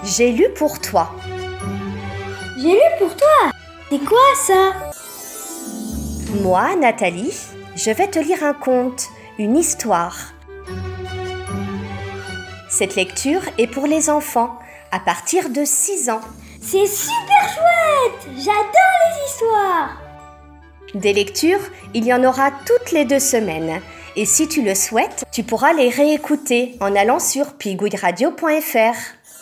J'ai lu pour toi. J'ai lu pour toi. C'est quoi ça? Moi, Nathalie, je vais te lire un conte, une histoire. Cette lecture est pour les enfants à partir de 6 ans. C'est super chouette! J'adore les histoires! Des lectures, il y en aura toutes les 2 semaines. Et si tu le souhaites, tu pourras les réécouter en allant sur pigouilleradio.fr.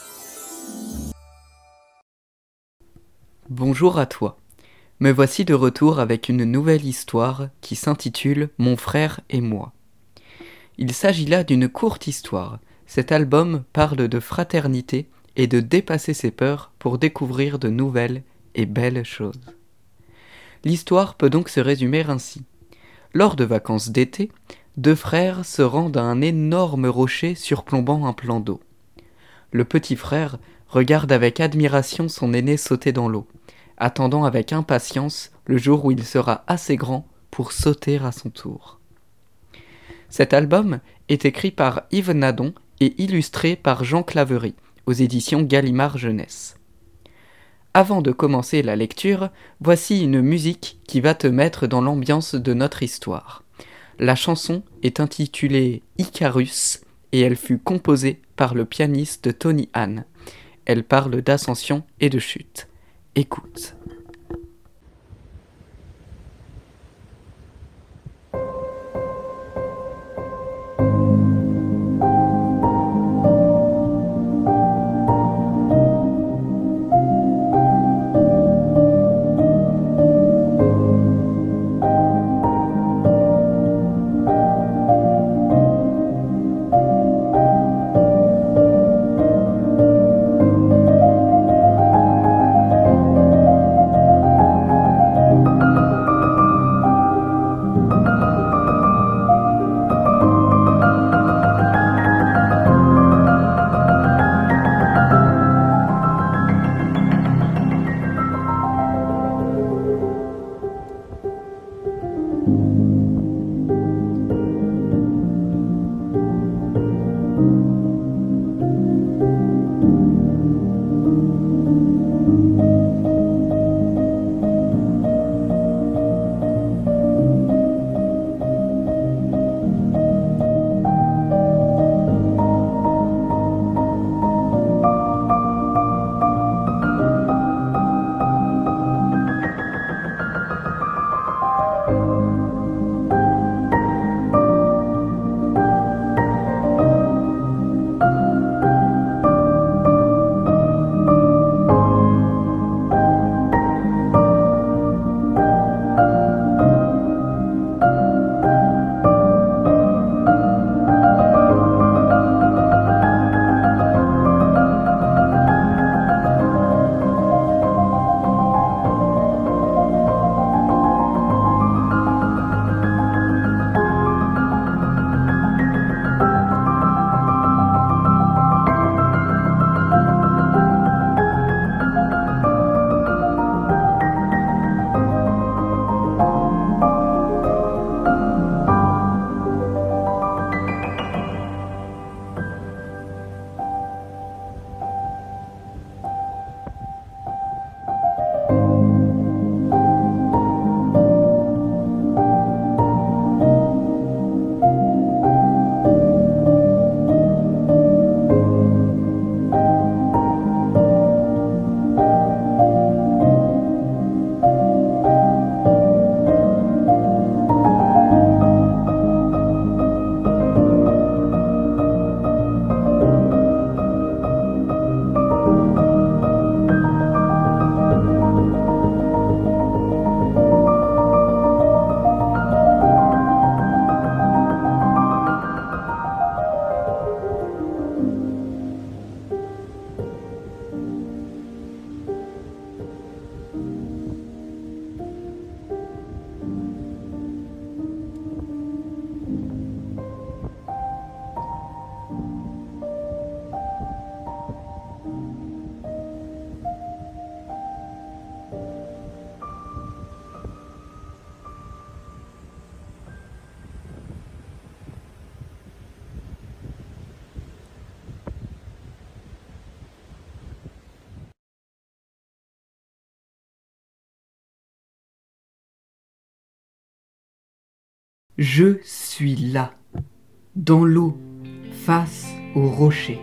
Bonjour à toi. Me voici de retour avec une nouvelle histoire qui s'intitule « Mon frère et moi ». Il s'agit là d'une courte histoire. Cet album parle de fraternité et de dépasser ses peurs pour découvrir de nouvelles et belles choses. L'histoire peut donc se résumer ainsi. Lors de vacances d'été, 2 frères se rendent à un énorme rocher surplombant un plan d'eau. Le petit frère regarde avec admiration son aîné sauter dans l'eau, attendant avec impatience le jour où il sera assez grand pour sauter à son tour. Cet album est écrit par Yves Nadon et illustré par Jean Claverie, aux éditions Gallimard Jeunesse. Avant de commencer la lecture, voici une musique qui va te mettre dans l'ambiance de notre histoire. La chanson est intitulée Icarus et elle fut composée par le pianiste Tony Hahn. Elle parle d'ascension et de chute. Écoute. Je suis là, dans l'eau, face au rocher.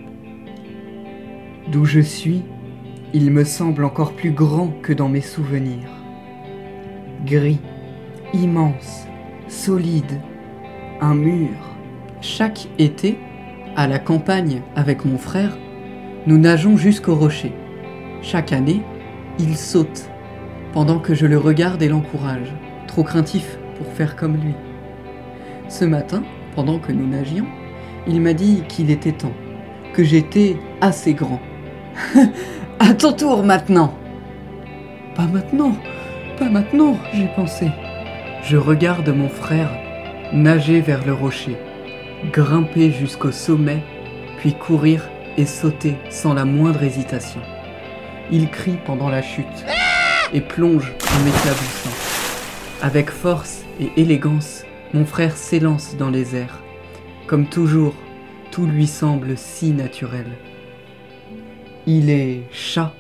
D'où je suis, il me semble encore plus grand que dans mes souvenirs. Gris, immense, solide, un mur. Chaque été, à la campagne avec mon frère, nous nageons jusqu'au rocher. Chaque année, il saute, pendant que je le regarde et l'encourage, trop craintif pour faire comme lui. Ce matin, pendant que nous nagions, il m'a dit qu'il était temps, que j'étais assez grand. À ton tour maintenant. Pas maintenant, j'ai pensé. Je regarde mon frère nager vers le rocher, grimper jusqu'au sommet, puis courir et sauter sans la moindre hésitation. Il crie pendant la chute et plonge en m'éclaboussant. Avec force et élégance, mon frère s'élance dans les airs. Comme toujours, tout lui semble si naturel. Il est chat.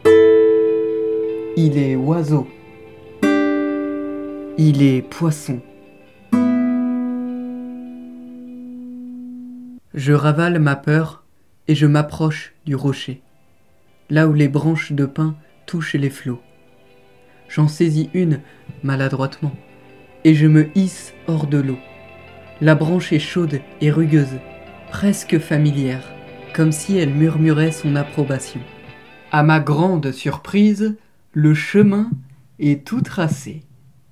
Il est oiseau. Il est poisson. Je ravale ma peur et je m'approche du rocher, là où les branches de pin touchent les flots. J'en saisis une maladroitement et je me hisse hors de l'eau. La branche est chaude et rugueuse, presque familière, comme si elle murmurait son approbation. À ma grande surprise, le chemin est tout tracé.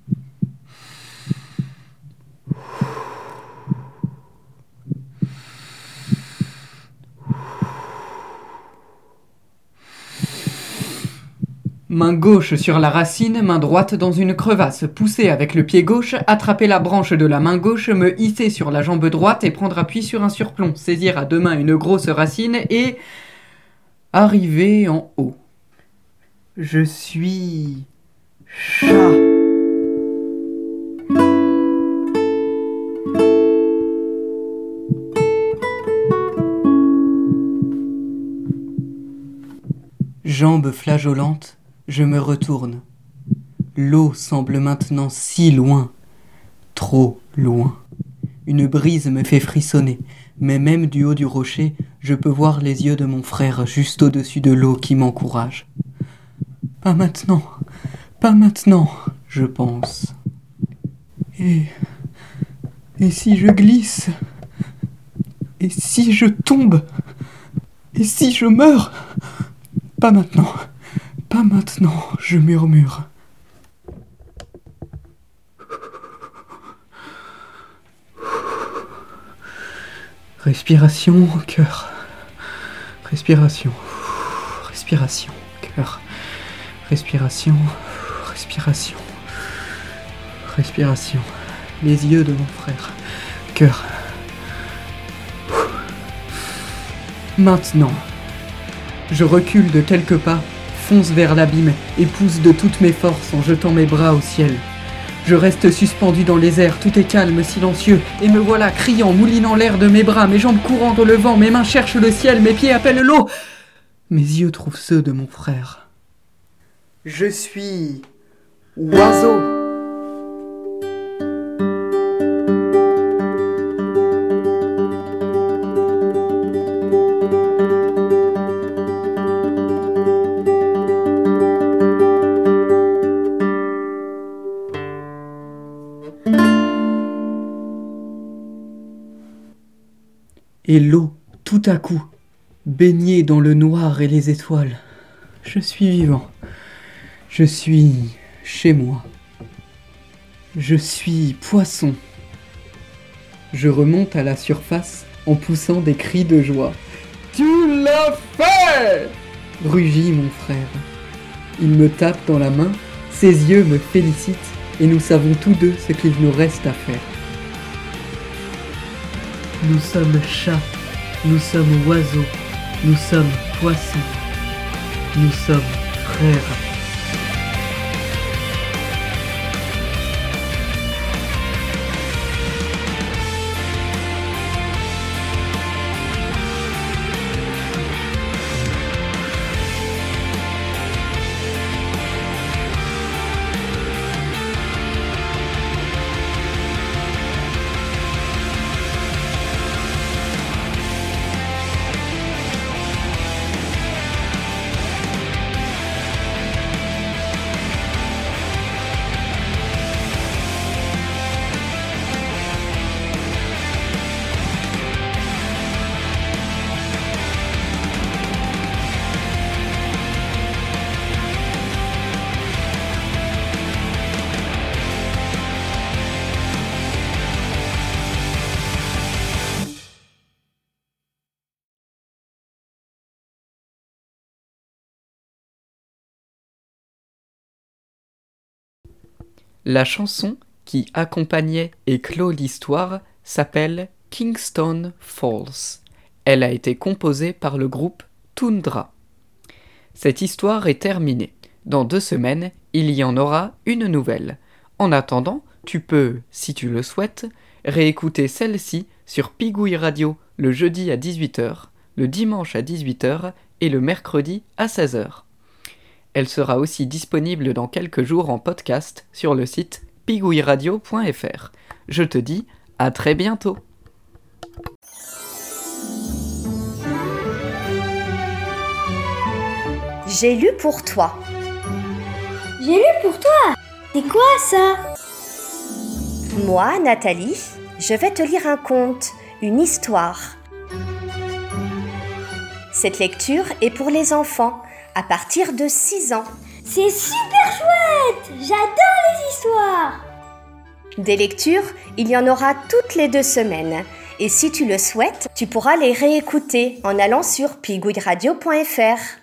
Main gauche sur la racine, main droite dans une crevasse, pousser avec le pied gauche, attraper la branche de la main gauche, me hisser sur la jambe droite et prendre appui sur un surplomb, saisir à deux mains une grosse racine et arriver en haut. Je suis chat. Jambes flageolantes, je me retourne. L'eau semble maintenant si loin, trop loin. Une brise me fait frissonner, mais même du haut du rocher, je peux voir les yeux de mon frère juste au-dessus de l'eau qui m'encourage. Pas maintenant, je pense. Et si je glisse? Et si je tombe? Et si je meurs? Pas maintenant, je murmure. Respiration, cœur. Respiration, cœur. Respiration. Les yeux de mon frère. Cœur. Maintenant. Je recule de quelques pas, fonce vers l'abîme et pousse de toutes mes forces en jetant mes bras au ciel. Je reste suspendu dans les airs, tout est calme, silencieux, et me voilà criant, moulinant l'air de mes bras, mes jambes courant dans le vent, mes mains cherchent le ciel, mes pieds appellent l'eau. Mes yeux trouvent ceux de mon frère. Je suis oiseau. Et l'eau, tout à coup, baignée dans le noir et les étoiles. Je suis vivant. Je suis chez moi. Je suis poisson. Je remonte à la surface en poussant des cris de joie. Tu l'as fait! Rugit mon frère. Il me tape dans la main, ses yeux me félicitent et nous savons tous deux ce qu'il nous reste à faire. Nous sommes chats, nous sommes oiseaux, nous sommes poissons, nous sommes frères. La chanson qui accompagnait et clôt l'histoire s'appelle Kingston Falls. Elle a été composée par le groupe Tundra. Cette histoire est terminée. Dans 2 semaines, il y en aura une nouvelle. En attendant, tu peux, si tu le souhaites, réécouter celle-ci sur Pigouille Radio le jeudi à 18h, le dimanche à 18h et le mercredi à 16h. Elle sera aussi disponible dans quelques jours en podcast sur le site pigouilleradio.fr. Je te dis à très bientôt. J'ai lu pour toi. J'ai lu pour toi. C'est quoi ça? Moi, Nathalie, je vais te lire un conte, une histoire. Cette lecture est pour les enfants à partir de 6 ans. C'est super chouette. J'adore les histoires. Des lectures, il y en aura toutes les 2 semaines. Et si tu le souhaites, tu pourras les réécouter en allant sur pigouilleradio.fr.